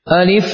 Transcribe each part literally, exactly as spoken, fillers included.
ألف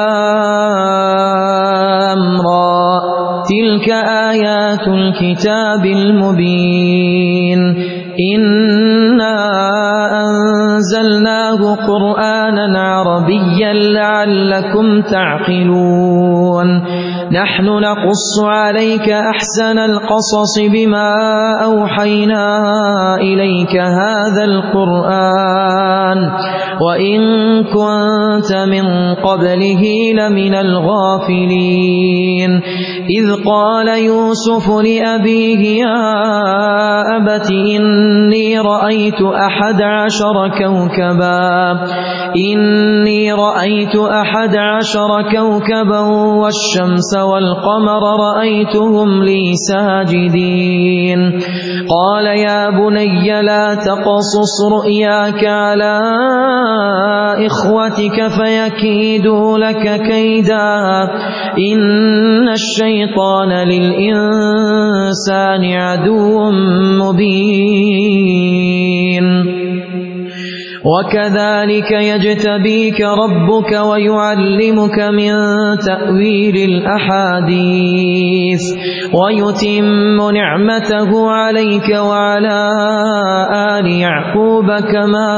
لام را تلك آيات الكتاب المبين إنا أنزلناه قرآنا عربيا لعلكم تعقلون نحن نقص عليك أحسن القصص بما أوحينا إليك هذا القرآن وإن كنت من قبله لمن الغافلين إذ قال يوسف لأبيه يا أبت إني رأيت أحد عشر كوكبا إني رأيت أحد عشر كوكبا والشمس والقمر رأيتهم لي ساجدين قال يا بني لا تقصص رؤياك على إخوتك فيكيدوا لك كيدا إن الشيطان للإنسان عدو مبين وكذلك يجتبيك ربك ويعلمك من تأويل الأحاديث ويتم نعمته عليك وعلى آل يعقوب كما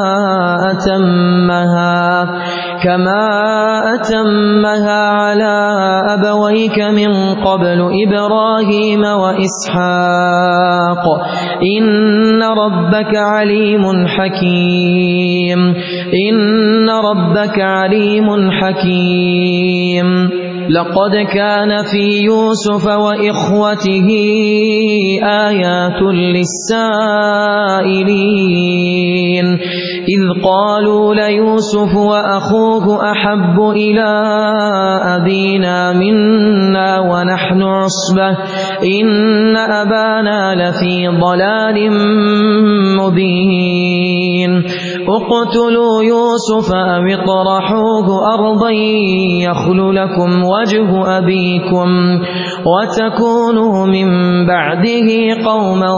أتمها كما أتمها على أبويك من قبل إبراهيم وإسحاق إن ربك عليم حكيم إن ربك عليم حكيم لقد كان في يوسف وإخوته آيات للسائلين إذ قالوا ليوسف وأخوه أحب إلى أبينا منا ونحن عصبة إن أبانا لفي ضلال مبين اقتلوا يوسف أو اطرحوه أرضا يخل لكم وجه أبيكم وتكونوا من بعده قوما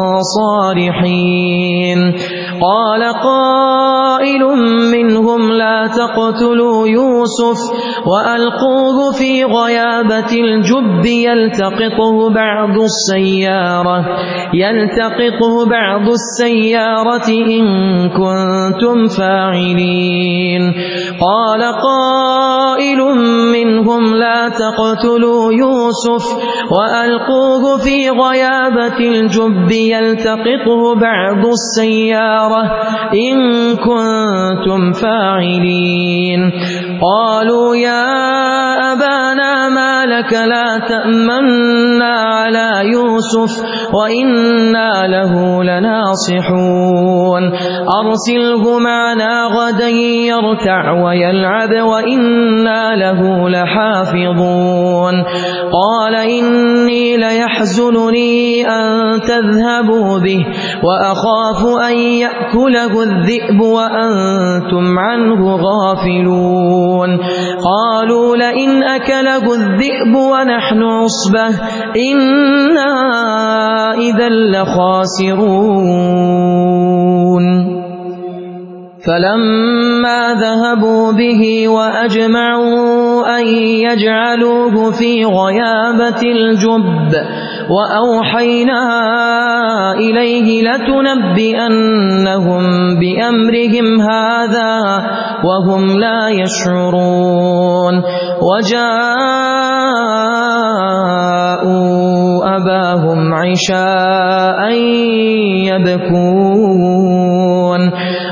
صالحين قال قائل منهم لا تقتلوا يوسف وألقوه في غيابة الجب يلتقطه بعض السيارة يلتقطه بعض السيارة إن كنتم فاعلين قال قائل منهم لا تقتلوا يوسف وألقوه في غيابة الجب يلتقطه بعض السيارة إن كنتم فاعلين قالوا يا أبانا ما لك لا تأمنا على يوسف وإنا له لناصحون أرسله معنا غدا يرتع ويلعب وإنا له لحافظون قال إني ليحزنني أن تذهبوا به وأخاف أن يأكله الذئب وأنتم عنه غافلون قالوا لئن أكله الذئب ونحن عصبة إنا إذا لخاسرون فلما ذهبوا به وأجمعوا أن يجعلوه في غيابة الجب وأوحينا إليه لتنبئنهم بأمرهم هذا وهم لا يشعرون وجاءوا أباهم عشاء يبكون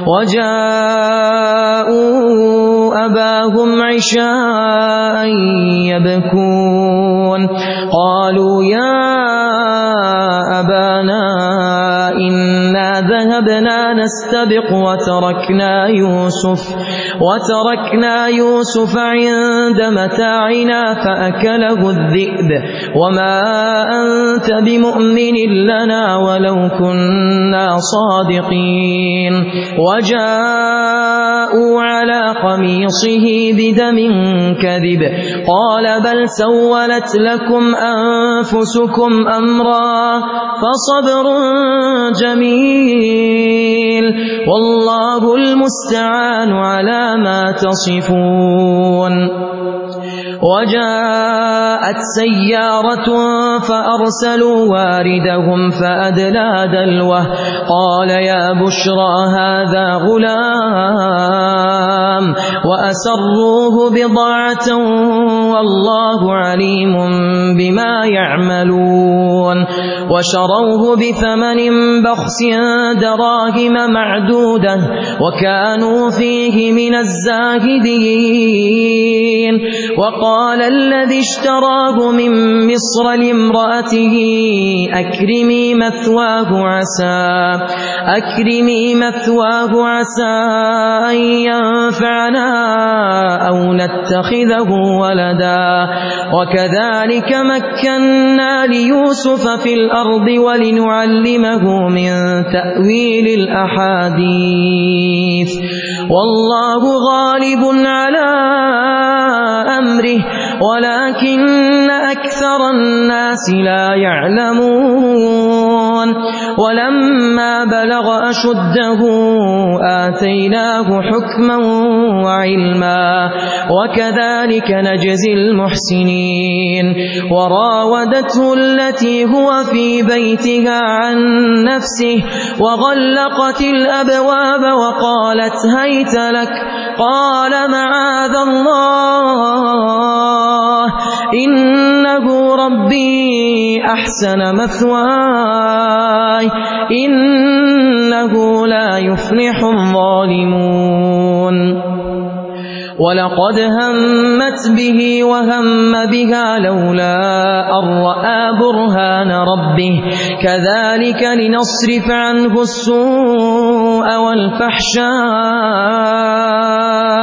وجاءوا أباهم عشاء يبكون قالوا يا أبانا إنا ذهبنا نستبق وتركنا يوسف وتركنا يوسف عند متاعنا فأكله الذئب وما أنت بمؤمن لنا ولو كنا صادقين وجاءوا على قميصه بدم كذب قال بل سولت لكم أنفسكم أمرا فصبر جميل سبيل والله المستعان على ما تصفون. وجاءت سيارة فأرسلوا واردهم فأدلى دلوه قال يا بشرى هذا غلام وأسروه بضاعة والله عليم بما يعملون. وشروه بثمن بخس دراهم معدودة وكانوا فيه من الزاهدين. وقال الذي اشتراه من مصر لامرأته أكرمي مثواه عسى أكرمي مثواه عسى أن ينفعنا أو نتخذه ولدا وكذلك مكنا ليوسف في الأرض ولنعلمه من تأويل الأحاديث والله غالب على أمره ولكن أكثر الناس لا يعلمون. ولما بلغ أشده آتيناه حكما وعلما وكذلك نجزي المحسنين. وراودته التي هو في بيتها عن نفسه وغلقت الأبواب وقالت هيت لك قال معاذ الله إنه ربي أحسن مثواي إنه لا يفلح الظالمون. ولقد همت به وهم بها لولا أن رأى برهان ربه كذلك لنصرف عنه السوء والفحشاء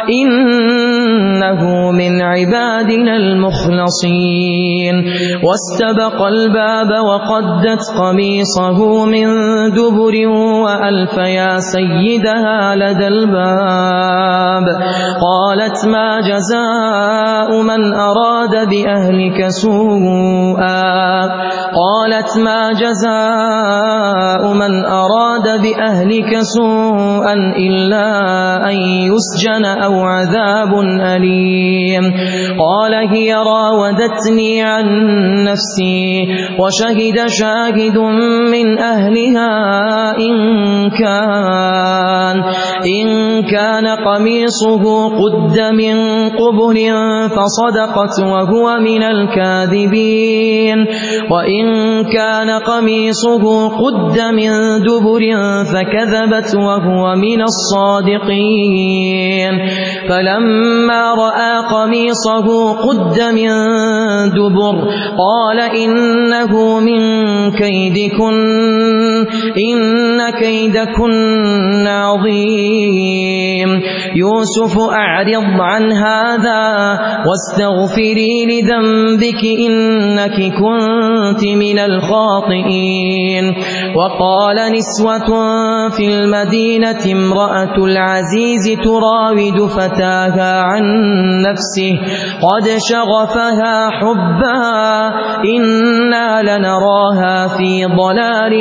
إنه من عبادنا المخلصين. واستبق الباب وقدت قميصه من دبر وألف يا سيدها لدى الباب قالت ما جزاء من أراد بأهلك سوءا قالت ما جزاء من أراد بأهلك سوءا إلا أن يسجن أو عذاب أليم. قال هي راودتني عن نفسي وشهد شاهد من أهلها إن كان إن كان قميصه قد من قبل فصدقت وهو من الكاذبين وإن كان قميصه قد من دبر فكذبت وهو من الصادقين. فلما رأى قميصه قد من دبر قال إنه من كيدكن إن كيدكن عظيم. يوسف أعرض عن هذا واستغفري لذنبك إنك كنت من الخاطئين. وقال نسوة في المدينة امرأة العزيز تراود فتاها عن نفسه قد شغفها حبا إنا لنراها في ضلال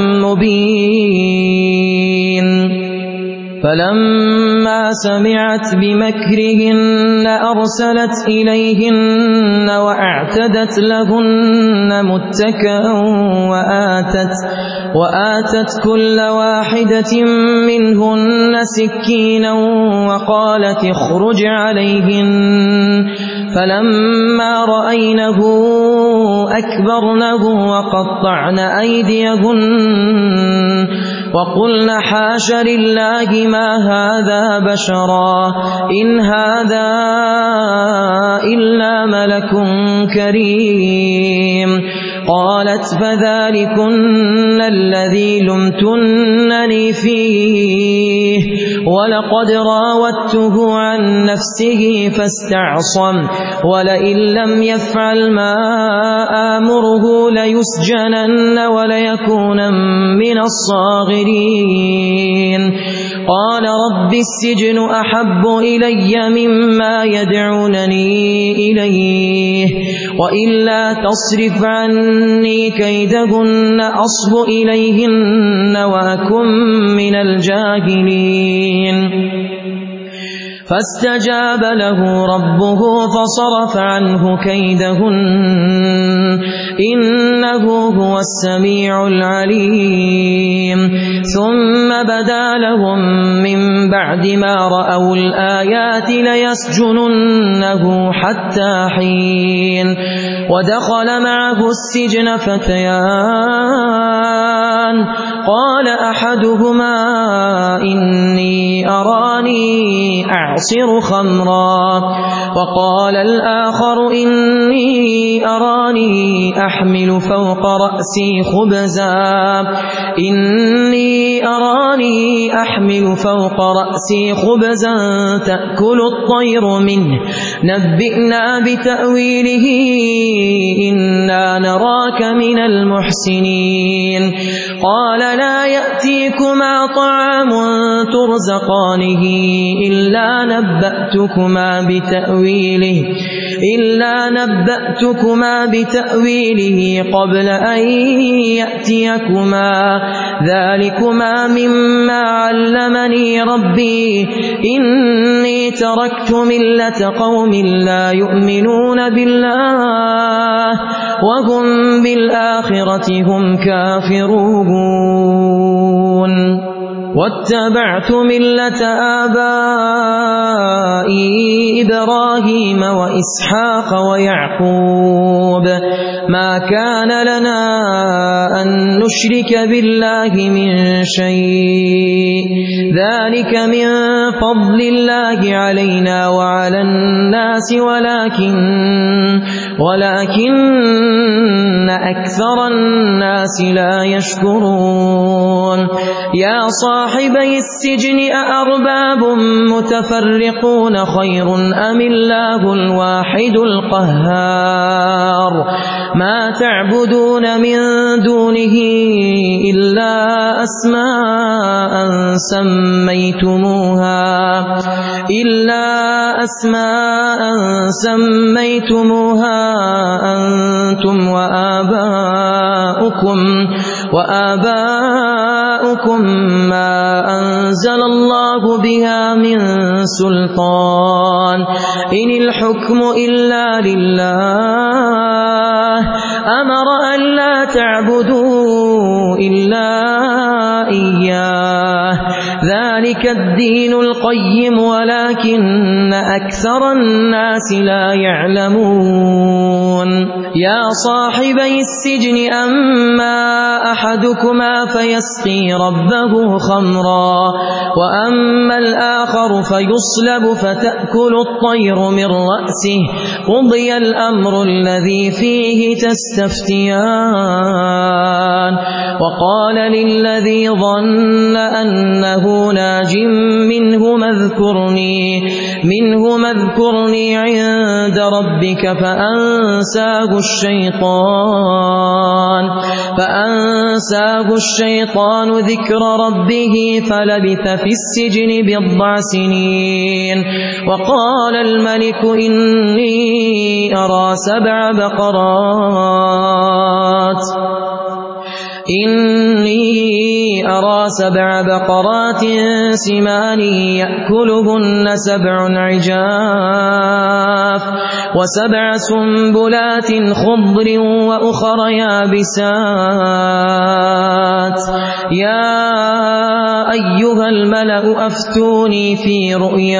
مبين. فلما سمعت بمكرهن أرسلت إليهن وأعتدت لهن متكئا وآتت, وآتت كل واحدة منهن سكينا وقالت اخرج عليهن. فلما رأينه أكبرنه وقطعن أيديهن وقلن حاش لله ما هذا بشرا إن هذا إلا ملك كريم. قالت فذلكن الذي لمتنني فيه ولقد راودته عن نفسه فاستعصم ولئن لم يفعل ما آمره ليسجنن وليكون من الصاغرين. قال رب السجن أحب إلي مما يدعونني إليه وإلا تصرف عني كيدهن أصب إليهن وأكن من الجاهلين فاستجاب له ربه فصرف عنه كيدهن إنه هو السميع العليم ثم بدا لهم من بعد ما رأوا الآيات ليسجننه حتى حين ودخل معه السجن فتيان قال أحدهما إني أراني أعصر خمرا وقال الآخر إني أراني أحمل فوق رأسي خبزا إني أراني أحمل فوق رأسي خبزا تأكل الطير منه نبئنا بتأويله إنا نراك من المحسنين قال لا يأتيكما طعام ترزقانه إلا نبأتكما بتأويله إلا نبأتكما بتأويله قبل أن يأتيكما ذلكما مما علمني ربي إني تركت ملة قوم لا يؤمنون بالله وهم بالآخرة هم كافرون واتبعت ملة آبائي إبراهيم وإسحاق ويعقوب ما كان لنا أن نشرك بالله من شيء ذلك من فضل الله علينا وعلى الناس ولكن ولكن أكثر الناس لا يشكرون يا صاحبي السجن أأرباب متفرقون خير أم الله الواحد القهار ما تعبدون من دونه إلا أسماء سميتموها إلا أسماء سميتموها أنتم وآباؤكم وآباؤكم ما أنزل الله بها من سلطان إن الحكم إلا لله أمر أن لا تعبدوا إلا إياه ذلك الدين القيم ولكن أكثر الناس لا يعلمون يا صاحبي السجن أما أحدكما فيسقي ربه خمرا وأما الآخر فيصلب فتأكل الطير من رأسه قضي الأمر الذي فيه تستفتيان وقال للذي ظن أنه ناج منه اذكرني منه اذكرني عند ربك فأنساه الشيطان فأنساه الشيطان ذكر ربه فلبث في السجن بضع سنين وقال الملك إني أرى سبع بقرات إني أرى سبع بقرات سمان يأكلهن سبع عجاف وسبع سنبلات خضر وأخر يابسات يا أيها الملأ أفتوني في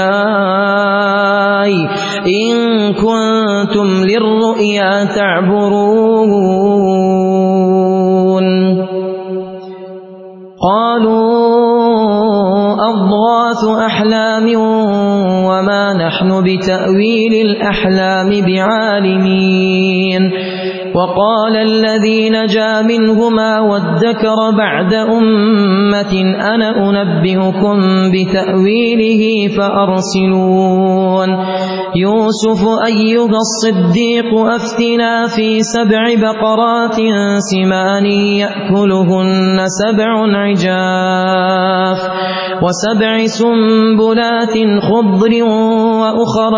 رؤياي إن كنتم للرؤيا تعبرون قالوا أضغاث أحلام وما نحن بتأويل الأحلام بعالمين وقال الذي نجا منهما وادكر بعد أمة أنا أنبئكم بتأويله فأرسلون يوسف أيها الصديق أفتنا في سبع بقرات سمان يأكلهن سبع عجاف وسبع سنبلات خضر وأخر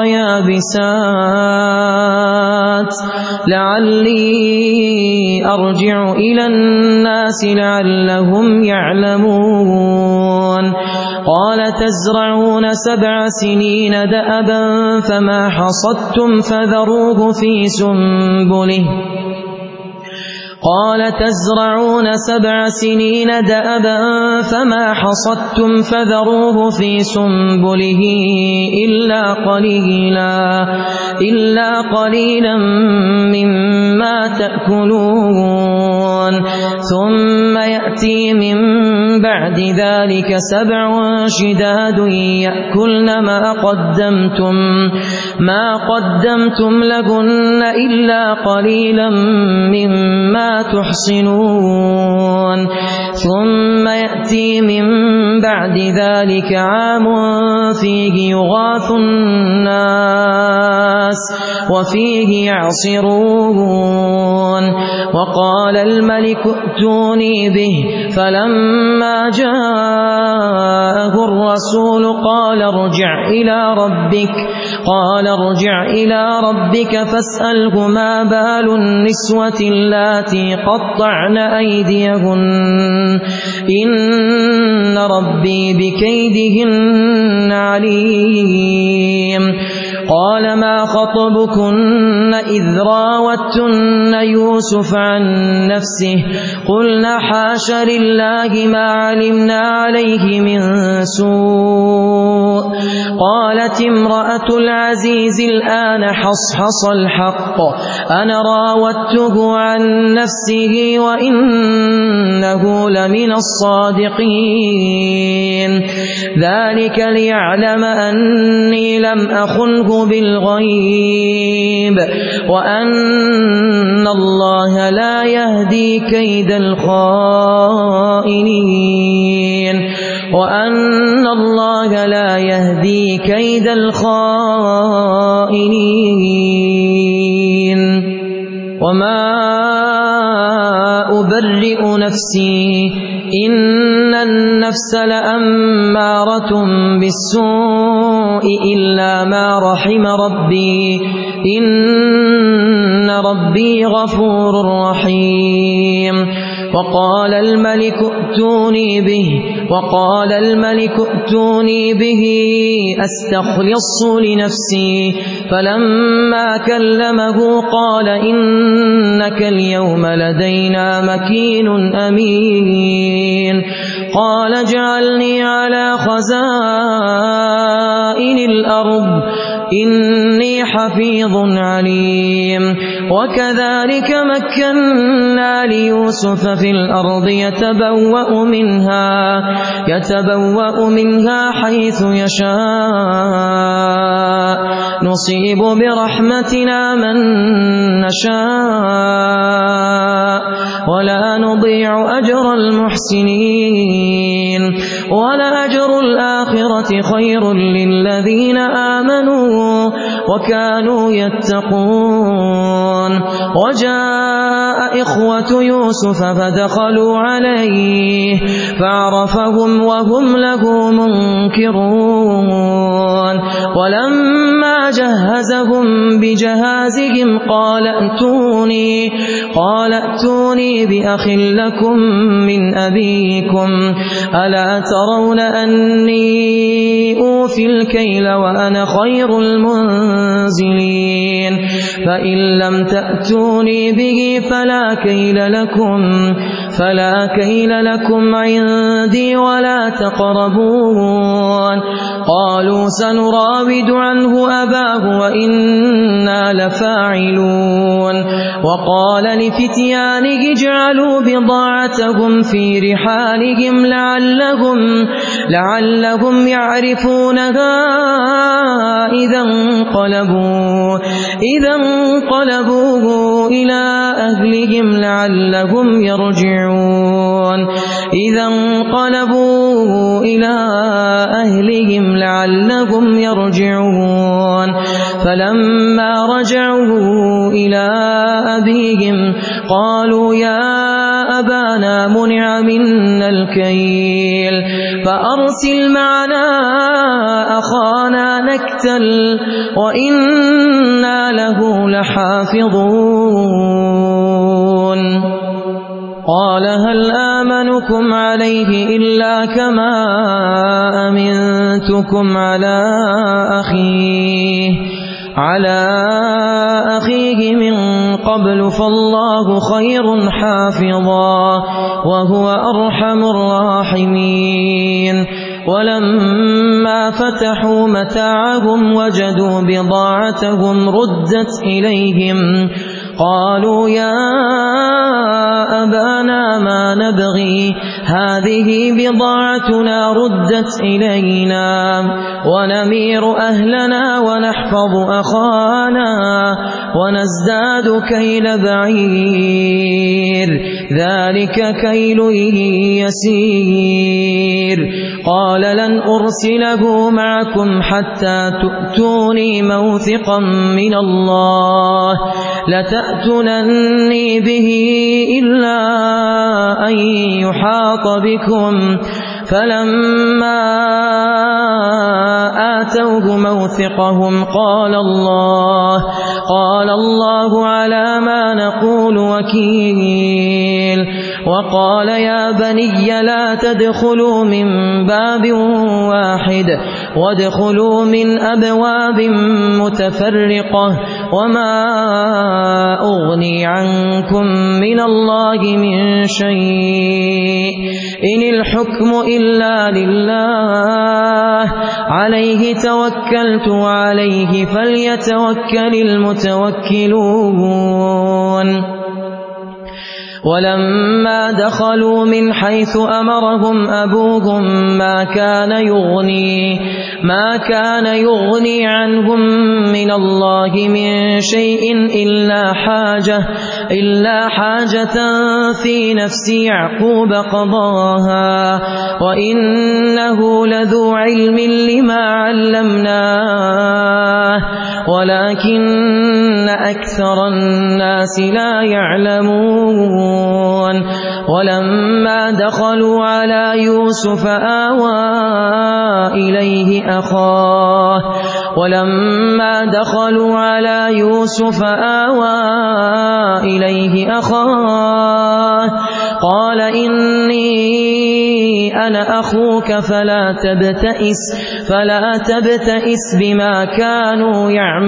يابسات لعلي أرجع إلى الناس لعلهم يعلمون قال تزرعون سبع سنين دأبا فما حصدتم فذروه في سنبله قال تزرعون سبع سنين دأبا فما حصدتم فذروه في سنبله إلا قليلا إلا قليلا مما تأكلون ثم يأتي من بعد ذلك سبع شداد يأكلن ما قدمتم ما قدمتم لهن إلا قليلا مما تحصنون ثم يأتي من بعد ذلك عام فيه يغاث الناس وفيه يعصرون وقال الملك ائتوني به فلما جاءه الرسول قال ارجع إلى ربك قال ارجع إلى ربك فاسأله ما بال النسوة اللاتي قطعن أيديهن إن ربي بكيدهن عليم قال ما خطبكن إذ راوتن يوسف عن نفسه قلنا حاش لله ما علمنا عليه من سوء قالت امرأة العزيز الآن حصحص الحق أنا راودته عن نفسه وإنه لمن الصادقين ذلك ليعلم أني لم أخنه بالغيب وأن الله لا يهدي كيد الخائنين وأن الله لا يهدي كيد الخائنين وما أبرئ نفسي إن النفس لأمارة بالسوء إلا ما رحم ربي إن ربي غفور رحيم وقال الملك ائتوني به وقال الملك ائتوني به أستخلص لنفسي فلما كلمه قال إنك اليوم لدينا مكين أمين قال اجعلني على خزائن الأرض إني حفيظ عليم وكذلك مكنا ليوسف في الأرض يتبوأ منها يتبوأ منها حيث يشاء نصيب برحمتنا من نشاء ولا نضيع أجر المحسنين ولأجر الآخرة خير للذين آمنوا وكانوا يتقون وجاء إخوة يوسف فدخلوا عليه فعرفهم وهم له منكرون ولما جهزهم بجهازهم قال ائتوني قال ائتوني بأخ لكم من أبيكم ألا ترون أني أوفي الكيل وأنا خير المنزلين فإن لم تأتوني به فلا كيل لكم فلا كيل لكم عندي ولا تقربون قالوا سنراود عنه أباه وإنا لفاعلون وقال لفتيانه اجعلوا بضاعتهم في رحالهم لعلهم, لعلهم يعرفونها إذا انقلبوا, إذا انقلبوا إلى أهلهم لعلهم يرجعون إذا انقلبوا إلى أهلهم لعلهم يرجعون فلما رجعوا إلى أبيهم قالوا يا أبانا منع منا الكيل فأرسل معنا أخانا نكتل وإنا له لحافظون قال هل آمنكم عليه إلا كما أمنتكم على أخيه على أخيه من قبل فالله خير حافظا وهو أرحم الراحمين ولما فتحوا متاعهم وجدوا بضاعتهم ردت إليهم قالوا يا أبانا ما نبغي هذه بضاعتنا ردت إلينا ونمير أهلنا ونحفظ أخانا ونزداد كيل بعير ذلك كيل يسير قال لن أرسله معكم حتى تؤتوني موثقا من الله لتأتونني به إلا أن يحاط بكم فلما آتوه موثقهم قال الله قال الله على ما نقول وكيل وقال يا بني لا تدخلوا من باب واحد وادخلوا من أبواب متفرقة وما أغني عنكم من الله من شيء إن الحكم إلا لله عليه توكلت وعليه فليتوكل المتوكلون ولما دخلوا من حيث أمرهم أبوهم ما كان يغني ما كان يغني عنهم من الله من شيء إلا حاجة إلا حاجة في نفس يعقوب قضاها وإنه لذو علم لما علمناه ولكن أكثر الناس لا يعلمون ولما دخلوا على يوسف آوى إليه أخاه ولما دخلوا على يوسف آوى إليه أخاه قال إني أنا أخوك فلا تبتئس فلا تبتئس بما كانوا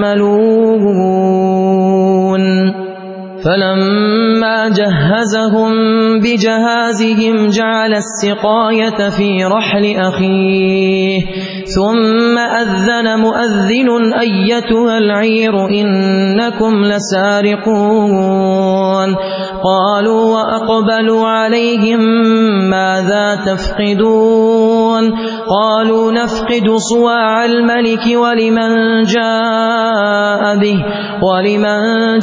يعملون فلما جهزهم بجهازهم جعل السقاية في رحل أخيه ثم أذن مؤذن أيتها العير إنكم لسارقون قالوا وأقبلوا عليهم ماذا تفقدون قالوا نفقد صواع الملك ولمن جاء به ولمن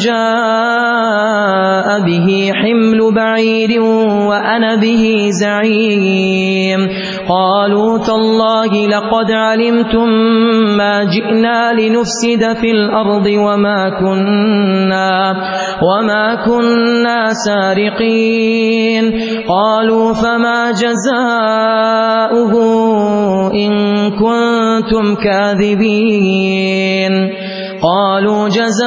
جاء به حمل بعير وأنا به زعيم قالوا تالله لقد علمتم ما جئنا لنفسد في الأرض وما كنا وما كنا سارقين قالوا فما جزاؤه إن كنتم كاذبين قالوا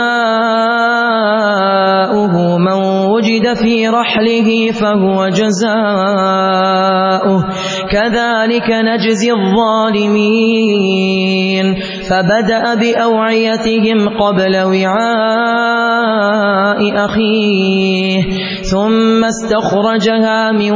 جزاؤه من وجد في رحله فهو جزاؤه كذلك نجزي الظالمين فبدأ بأوعيتهم قبل وعاء أخيه ثم استخرجها من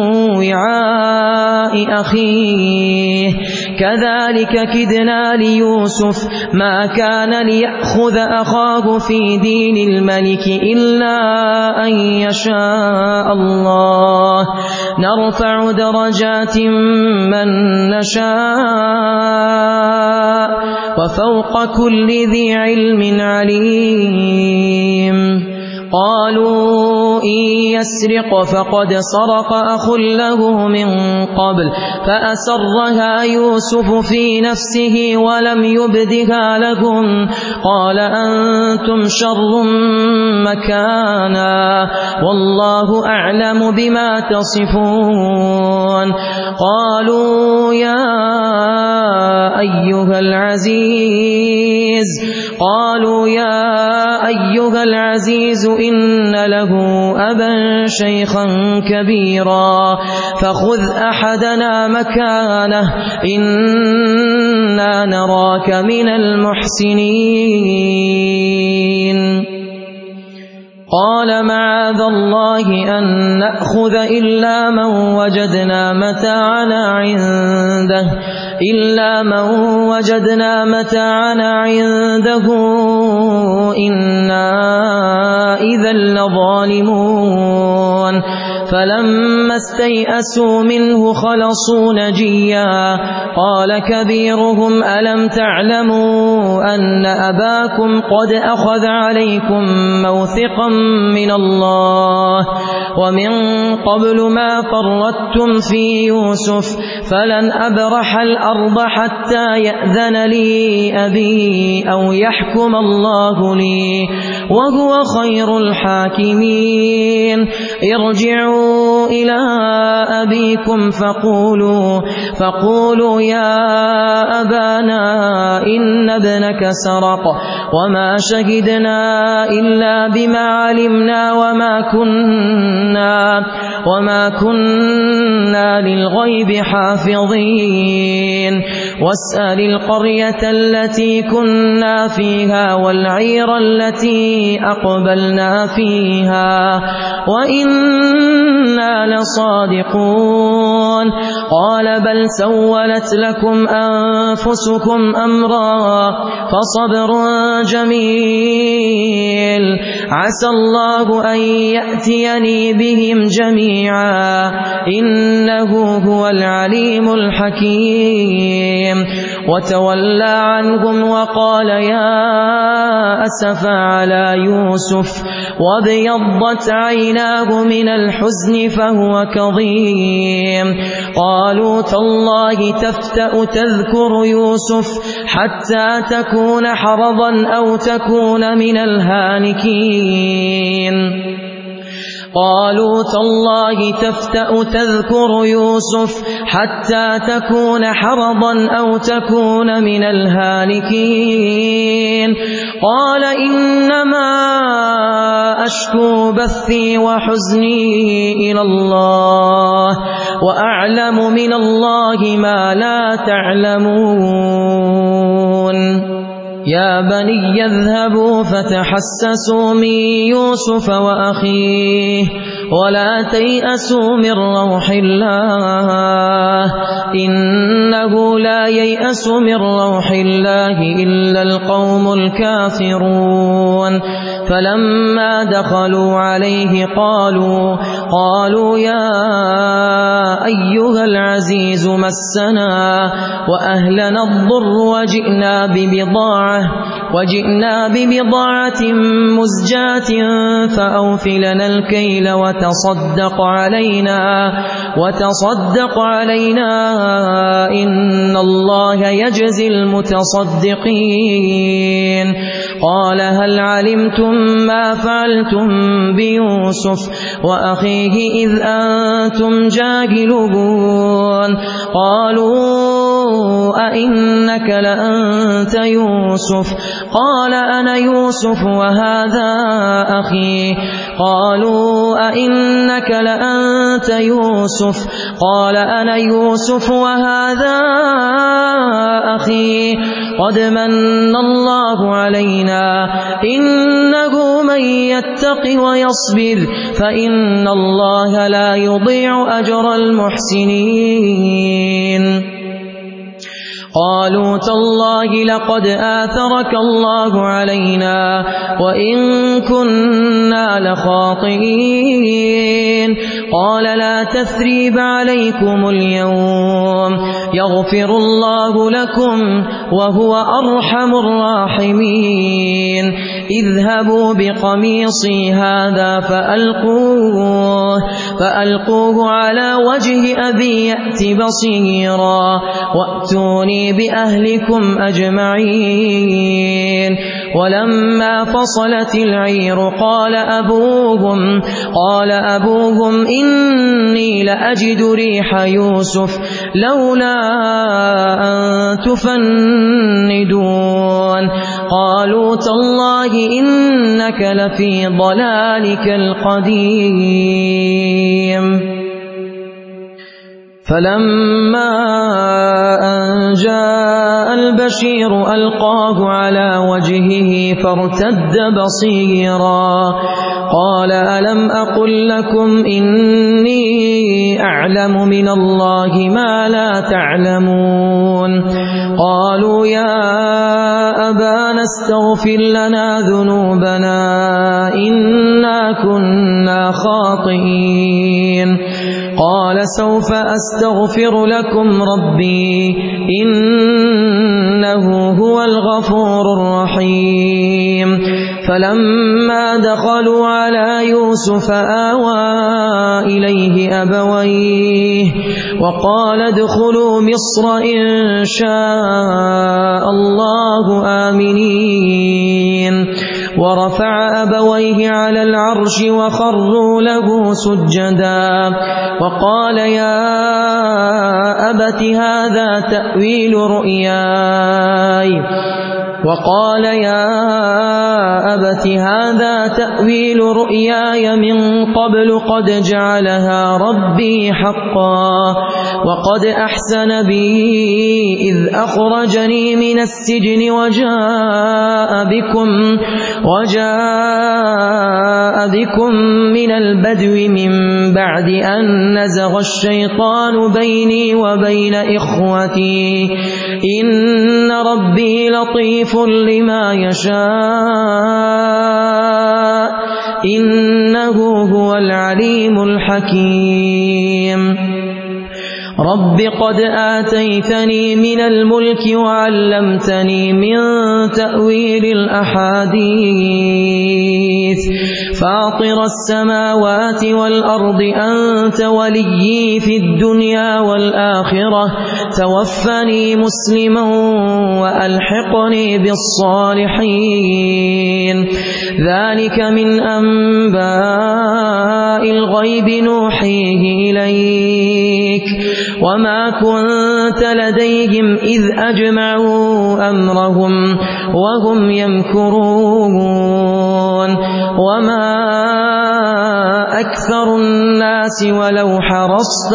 وعاء أخيه كذلك كدنا ليوسف ما كان ليأخذ أخاه في دين الملك إلا أن يشاء الله نرفع درجات من نشاء وفوق كل ذي علم عليم قالوا إن يسرق فقد سرق أخ له من قبل فأسرها يوسف في نفسه ولم يبدها لهم قال أنتم شر مكانا والله أعلم بما تصفون قالوا يا أيها العزيز قالوا يا أيها العزيز إن له أبا شيخا كبيرا فخذ أحدنا مكانه إنا نراك من المحسنين قال معاذ الله أن نأخذ إلا من وجدنا متاعنا عنده إلا من وجدنا متاعنا عنده إنا إذا لظالمون فلما استيئسوا منه خلصوا نجيا قال كبيرهم ألم تعلموا أن أباكم قد أخذ عليكم موثقا من الله ومن قبل ما فرطتم في يوسف فلن أبرح الأرض حتى يأذن لي أبي أو يحكم الله لي وهو خير الحاكمين ارجعوا إلى أبيكم فقولوا فقولوا يا أبانا إن ابنك سرق وما شهدنا إلا بما علمنا وما كنا وما كنا للغيب حافظين واسأل القرية التي كنا فيها والعير التي أقبلنا فيها وإنا لصادقون قال بل سولت لكم أنفسكم أمرا فصبر جميل عسى الله أن يأتيني بهم جميعا إنه هو العليم الحكيم وتولى عنهم وقال يا أسفا على يوسف وابيضت عيناه من الحزن فهو كظيم قالوا تالله تفتأ تذكر يوسف حتى تكون حرضا أو تكون من الهالكين قالوا تالله تفتأ تذكر يوسف حتى تكون حرضا أو تكون من الهالكين قال إنما أشكو بثي وحزني إلى الله وأعلم من الله ما لا تعلمون يا بني اذهبوا فتحسسوا من يوسف وأخيه ولا تيأسوا من روح الله إنه لا ييأس من روح الله إلا القوم الكافرون فلما دخلوا عليه قالوا قالوا يا أيها العزيز مسنا وأهلنا الضر وجئنا ببضاعة وجئنا ببضاعة مزجاة فأوفلنا الكيل وتصدق علينا وتصدق علينا إن الله يجزي المتصدقين قال هل علمتم ما فعلتم بيوسف وأخيه إذ أنتم جاهلون قالوا أئنك لأنت يوسف قال أنا يوسف وهذا أخي قالوا أئنك لأنت يوسف قال أنا يوسف وهذا أخي قد من الله علينا إنه من يتق ويصبر فإن الله لا يضيع أجر المحسنين قالوا تالله لقد آثرك الله علينا وإن كنا لخاطئين قال لا تثريب عليكم اليوم يغفر الله لكم وهو أرحم الراحمين اذهبوا بقميصي هذا فألقوه فألقوه على وجه أبي يأت بصيرا وأتوني بأهلكم أجمعين ولما فصلت العير قال أبوهم قال أبوهم إني لأجد ريح يوسف لولا أن تفندون قالوا تالله إنك لفي ضلالك القديم فلما أن جاء البشير ألقاه على وجهه فارتد بصيرا قال ألم أقل لكم إني أعلم من الله ما لا تعلمون قالوا يا أبانا استغفر لنا ذنوبنا إنا كنا خاطئين قال سوف أستغفر لكم ربي إنه هو الغفور الرحيم فلما دخلوا على يوسف آوى إليه أبويه وقال ادخلوا مصر إن شاء الله آمنين ورفع أبويه على العرش وخروا له سجدا وقال يا أبت هذا تأويل رؤياي وقال يا أبت هذا تأويل رؤياي من قبل قد جعلها ربي حقا وقد أحسن بي إذ أخرجني من السجن وجاء بكم وجاء بكم من البدو من بعد أن نزغ الشيطان بيني وبين إخوتي إن ربي لطيف لما يشاء إنه هو العليم الحكيم رب قد آتيتني من الملك وعلمتني من تأويل الأحاديث فاطر السماوات والأرض أنت وليي في الدنيا والآخرة توفني مسلما وألحقني بالصالحين ذلك من أنباء الغيب نوحيه إليك وما كنت لديهم إذ أجمعوا أمرهم وهم يمكرون وما أكثر الناس ولو حرصت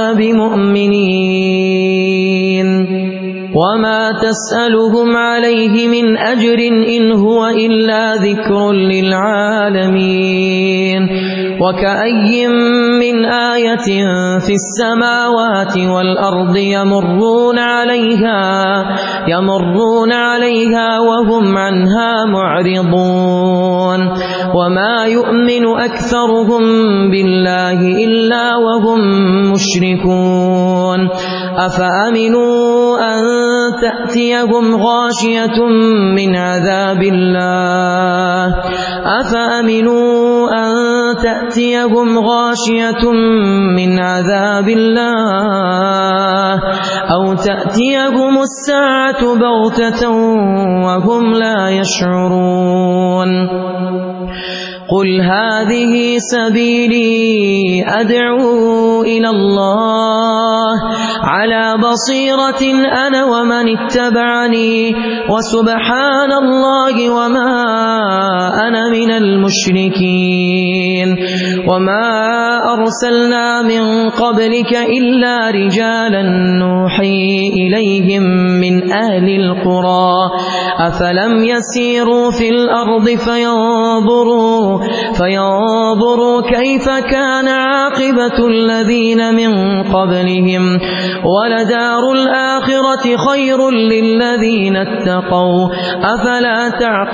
بمؤمنين وما تسألهم عليه من أجر إن هو إلا ذكر للعالمين وكأي من آية في السماوات والأرض يمرون عليها يمرون عليها وهم عنها معرضون وما يؤمن أكثرهم بالله إلا وهم مشركون أفأمنوا أن تأتيهم غاشية من عذاب الله أفأمنوا أن تأتيهم غاشية من عذاب الله أو تأتيهم الساعة بغتة وهم لا يشعرون قل هذه سبيلي أدعو إلى الله على بصيرة أنا ومن اتبعني وسبحان الله وما أنا من المشركين وما أرسلنا من قبلك إلا رجالا نوحي إليهم من أهل القرى أفلم يسيروا في الأرض فينظروا فينظروا كيف كان عاقبة الذين من قبلهم ولدار الآخرة خير للذين اتقوا أفلا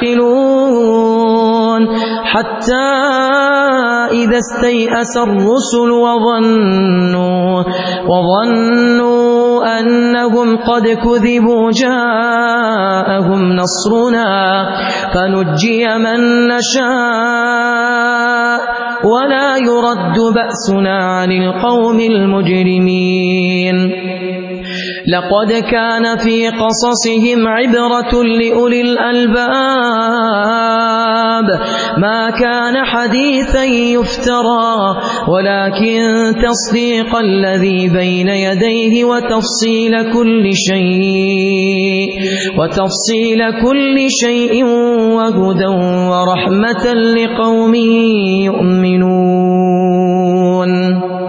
تعقلون حتى إذا استيأس الرسل وظنوا وظنوا أنهم قد كذبوا جاءهم نصرنا فنجي من نشاء ولا يرد بأسنا عن القوم المجرمين لقد كان في قصصهم عبرة لأولي الألباب ما كان حديثا يفترى ولكن تصديق الذي بين يديه وتفصيل كل شيء وتفصيل كل شيء وهدى ورحمة لقوم يؤمنون